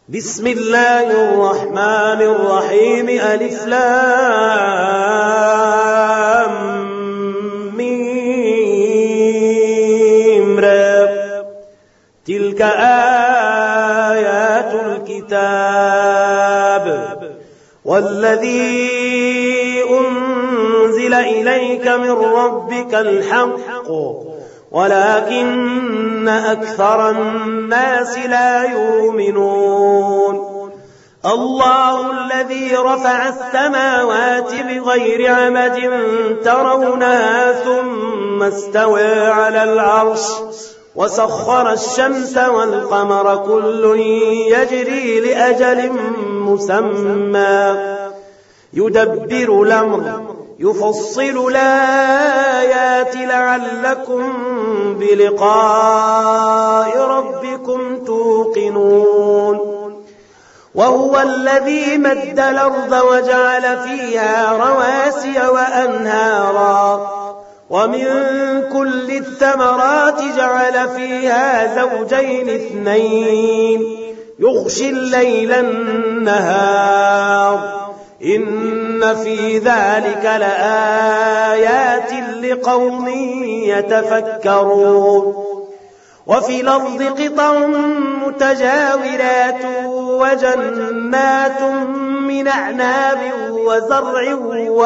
بسم الله الرحمن الرحيم ألف لام ميم را تلك آيات الكتاب والذي أنزل إليك من ربك الحق ولكن أكثر الناس لا يؤمنون الله الذي رفع السماوات بغير عمد ترونها ثم استوى على العرش وسخر الشمس والقمر كل يجري لأجل مسمى يدبر الأمر يفصل الآيات لعلكم بلقاء ربكم توقنون وهو الذي مد الأرض وجعل فيها رواسي وأنهارا ومن كل الثمرات جعل فيها زوجين اثنين يغشي الليل النهار إن في ذلك لآيات لقوم يتفكرون وفي الأرض قطع متجاورات وجنات من أعناب وزرع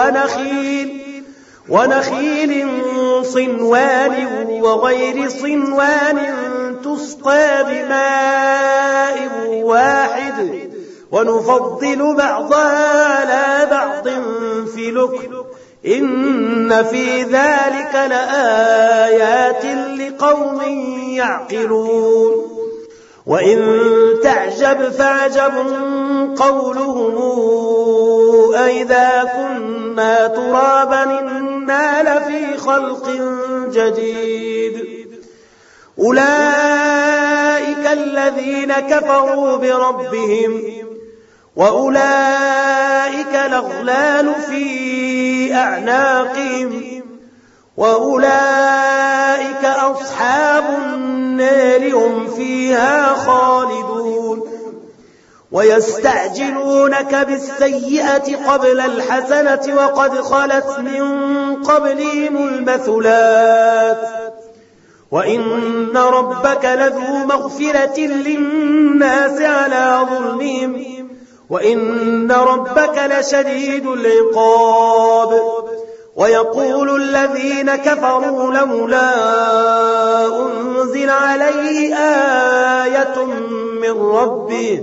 ونخيل صنوان وغير صنوان تسقى بماء واحد ونفضل بعضها على بعض في الأكل إن في ذلك لآيات لقوم يعقلون وإن تعجب فعجب قولهم أئذا كنا ترابا إنا لفي خلق جديد أولئك الذين كفروا بربهم وأولئك الأغلال في أعناقهم وأولئك أصحاب النار هم فيها خالدون ويستعجلونك بالسيئة قبل الحسنة وقد خلت من قبلهم المثلات وإن ربك لذو مغفرة للناس على ظلمهم وإن ربك لشديد العقاب ويقول الذين كفروا لولا أنزل عليه آية من ربه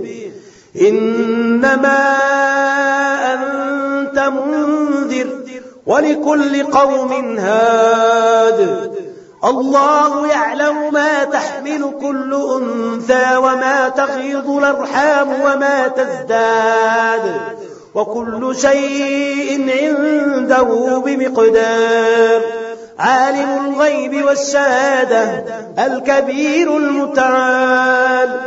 إنما أنت منذر ولكل قوم هاد الله يعلم ما تحمل كل أنثى وما تغيض الأرحام وما تزداد وكل شيء عنده بمقدار عالم الغيب والشهادة الكبير المتعال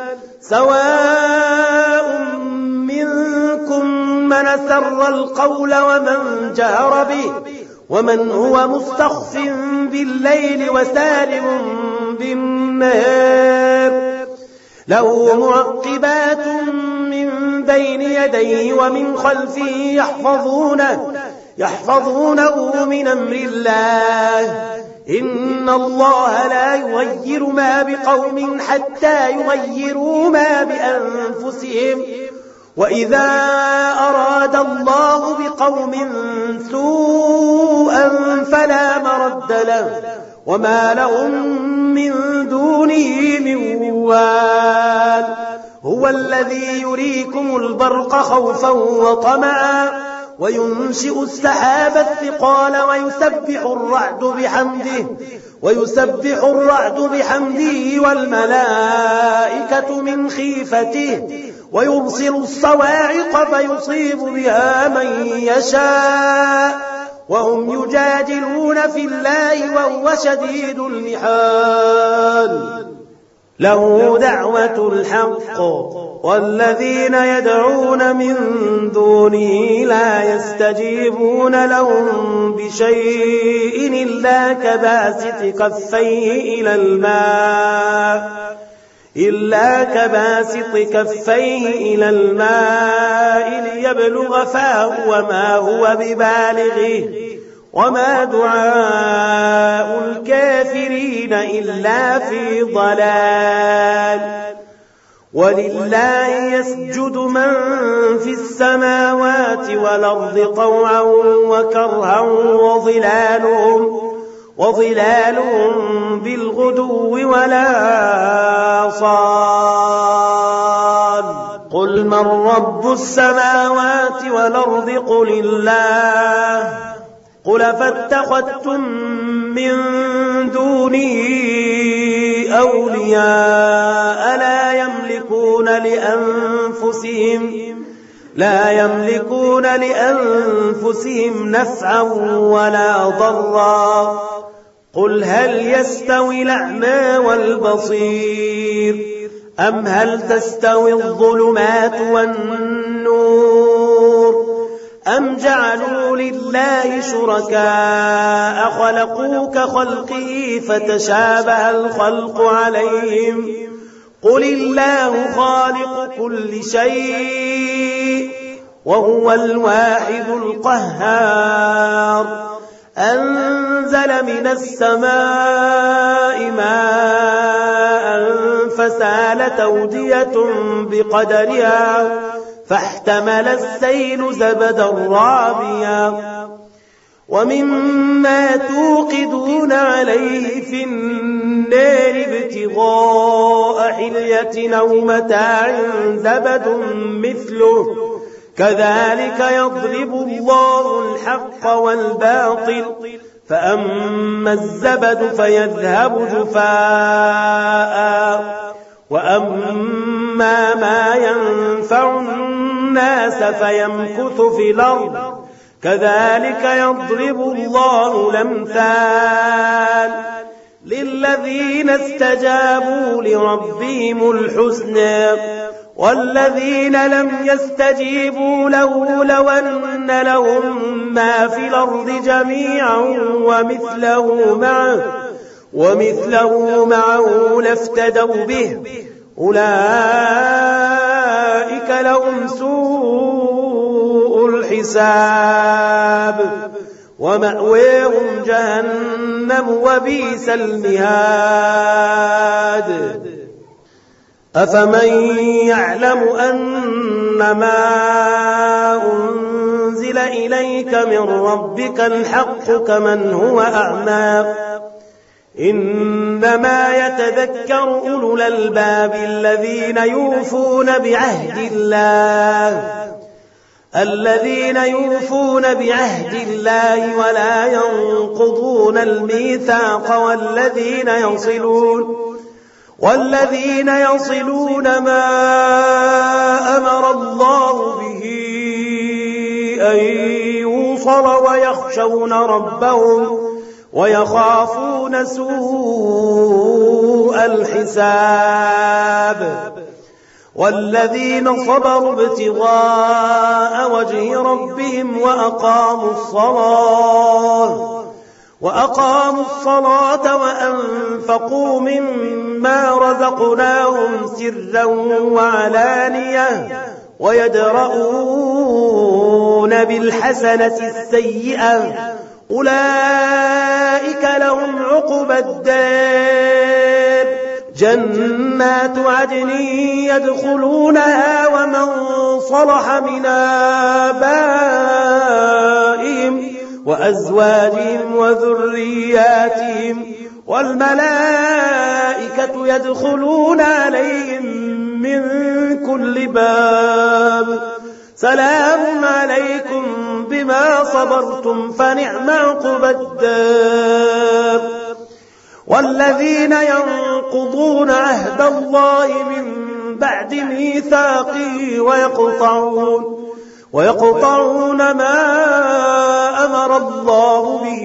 سواء منكم من أسر القول ومن جهر به ومن هو مستخف بالليل وسارب بالنهار له معقبات من بين يديه ومن خلفه يحفظونه من أمر الله إن الله لا يغير ما بقوم حتى يغيروا ما بأنفسهم وإذا أراد الله بقوم سوءا فلا مرد له وما لهم من دونه من وال هو الذي يريكم البرق خوفا وطمعا وينشئ السحاب الثقال ويسبح الرعد بحمده والملائكة من خيفته ويرسل الصواعق فيصيب بها من يشاء وهم يجادلون في الله وهو شديد المحال له دعوة الحق والذين يدعون من دونه لا يستجيبون لهم بشيء إلا كباسط كفيه إلى الماء إلا كباسط كفيه إلى الماء ليبلغ فاه وما هو ببالغه وما دعاء الكافرين إلا في ضلال. ولله يسجد من في السماوات والأرض طوعا وكرها وظلالهم بالغدو والآصال. قل من رب السماوات والأرض قل الله. قل فاتخذتم من دونه أولياء لا يملكون لأنفسهم نفعا ولا ضرا. قل هل يستوي الأعمى والبصير أم هل تستوي الظلمات والنور أم جعلوا لله شركاء خلقوا كخلقه فتشابه الخلق عليهم. قل الله خالق كل شيء وهو الواحد القهار. أنزل من السماء ماء فسالت أودية بقدرها فاحتمل السيل زبدا رابيا ومما توقدون عليه في النار ابتغاء حلية أو متاع زبد مثله كذلك يضرب الله الحق والباطل فأما الزبد فيذهب جفاء وأما ما ينفع الناس فيمكث في الأرض كذلك يضرب الله الأمثال. للذين استجابوا لربهم الحسنى والذين لم يستجيبوا له لو أن لهم ما في الأرض جميعا ومثله معه لافتدوا به أولئك لهم سوء الحساب ومأويهم جهنم وبئس المهاد. أفمن يعلم أنما أنزل إليك من ربك الحق كمن هو أعمى إنما يتذكر أولو الألباب الذين يوفون بعهد الله ولا ينقضون الميثاق والذين يصلون ما أمر الله به أن يوصل ويخشون ربهم ويخافون سوء الحساب. والذين صبروا ابتغاء وجه ربهم وأقاموا الصلاة وأنفقوا مما رزقناهم سرا وعلانية ويدرؤون بالحسنة السيئة أولئك لهم عقبى الدار جنات عدن يدخلونها ومن صلح من آبائهم وأزواجهم وذرياتهم والملائكة يدخلون عليهم من كل باب سلام عليكم بما صبرتم فنعم عقبى الدار. والذين ينقضون عهد الله من بعد ميثاقه ويقطعون ما أمر الله به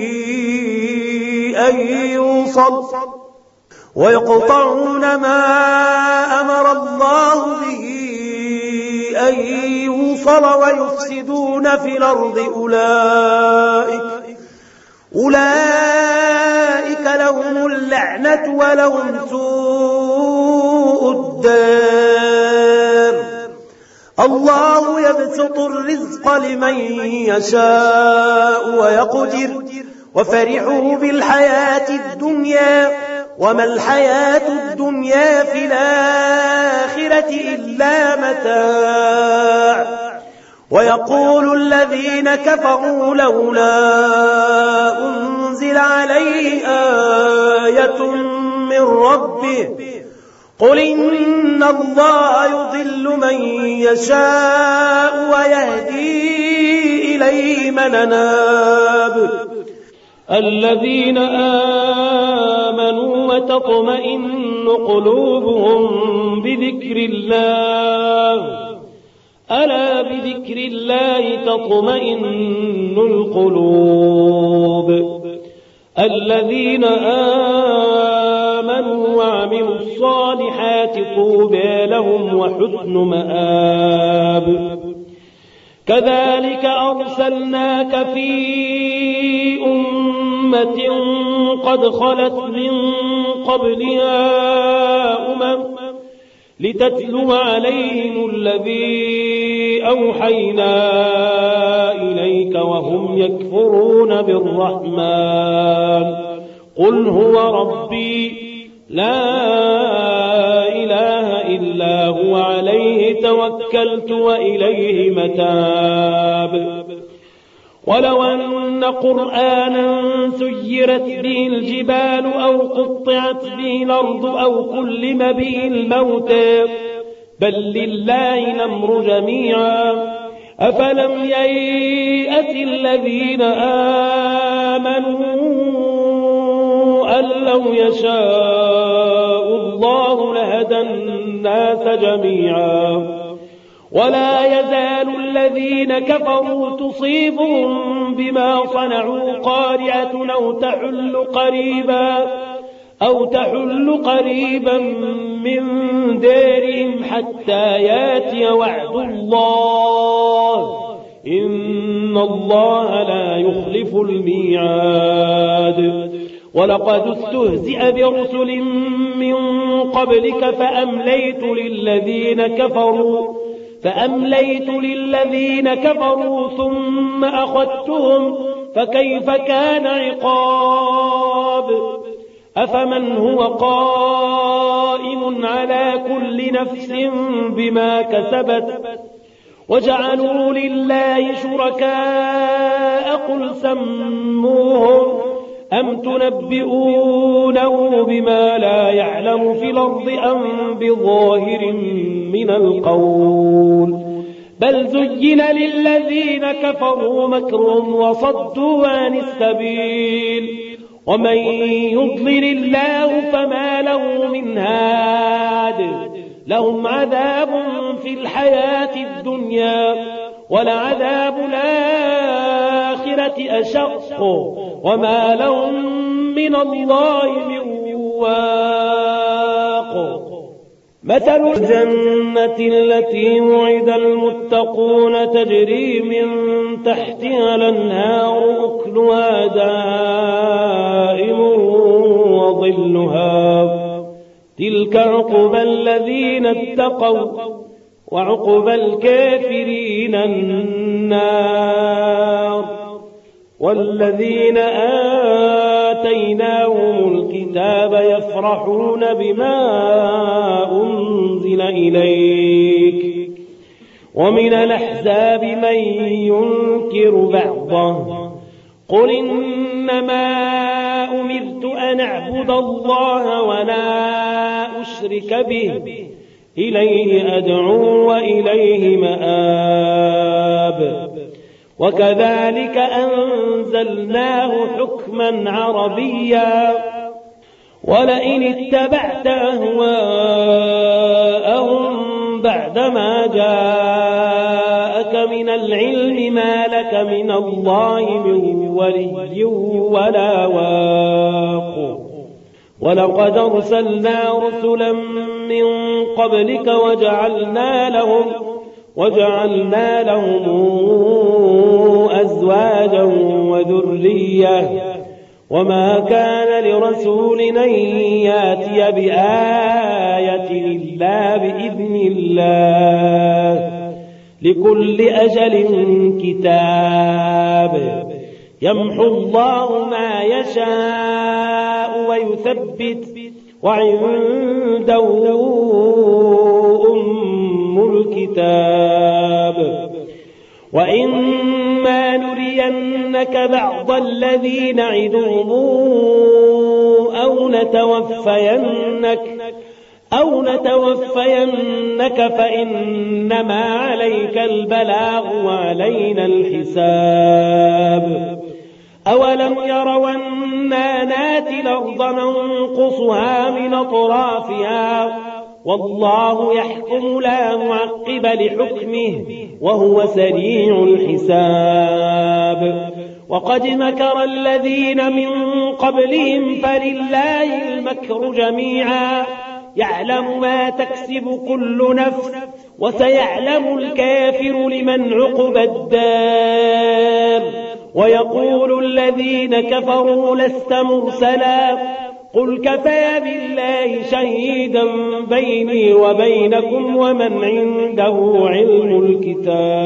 أن يوصل ويفسدون في الأرض أولئك لهم اللعنة ولهم سوء الدار. الله يبسط الرزق لمن يشاء ويقدر وفرحوا بالحياة الدنيا وما الحياة الدنيا في الآخرة إلا متاع. ويقول الذين كفروا لولا أنزل عليه آية من ربه قل إن الله يضل من يشاء ويهدي إليه من أناب. الذين آمنوا وتطمئن قلوبهم بذكر الله ألا بذكر الله تطمئن القلوب. الذين آمنوا وعملوا الصالحات طوبى لهم وحسن مآب. كذلك أرسلناك في أمة قد خلت من قبلها لتتلو عليهم الذي أوحينا إليك وهم يكفرون بالرحمن قل هو ربي لا إله إلا هو عليه توكلت وإليه متاب. ولو أن قرآنا سيرت به الجبال أو قطعت به الأرض أو كلم به الموتى بل لله الأمر جميعا أفلم ييأس الذين آمنوا أن لو يشاء الله لهدى الناس جميعا. ولا يزال الذين كفروا تصيبهم بما صنعوا قارعة أو تحل قريبا من دارهم حتى ياتي وعد الله إن الله لا يخلف الميعاد. ولقد استهزئ برسل من قبلك فأمليت للذين كفروا ثم أخذتهم فكيف كان عقاب. أفمن هو قائم على كل نفس بما كسبت وجعلوا لله شركاء قل سموهم أم تنبئونه بما لا يعلم في الأرض أم بظاهر من القول بل زين للذين كفروا مكرهم وصدوا عن السبيل ومن يضلل الله فما له من هاد. لهم عذاب في الحياة الدنيا ولعذاب الآخرة أشق وما لهم من الله من واق. مثل الجنة التي وعد المتقون تجري من تحتها الأنهار أكلها دائم وظلها تلك عقبى الذين اتقوا وعقبى الكافرين النار. والذين آتيناهم الكتاب يفرحون بما أنزل إليك ومن الأحزاب من ينكر بعضه قل إنما أمرت أن أعبد الله ولا أشرك به إليه أدعو وإليه مآب. وكذلك أنزلناه حكما عربيا ولئن اتبعت أهواءهم بعدما جاءك من العلم ما لك من الله من ولي ولا واق. ولقد أرسلنا رسلا من قبلك وجعلنا لهم أزواجا وما كان لرسول أن يأتي بآية إلا بإذن الله لكل أجل كتاب يمحو الله ما يشاء ويثبت وعنده أم الكتاب وإما نرينك بعض الذي نعدهم أو نتوفينك فإنما عليك البلاغ وعلينا الحساب أولم يروا أنا ناتي الأرض ننقصها من أطرافها والله يحكم لا معقب لحكمه وهو سريع الحساب وقد مكر الذين من قبلهم فلله المكر جميعا يعلم ما تكسب كل نفس وسيعلم الكافر لمن عقبى الدار ويقول الذين كفروا لست مرسلا قل كفى بالله شهيدا بيني وبينكم ومن عنده علم الكتاب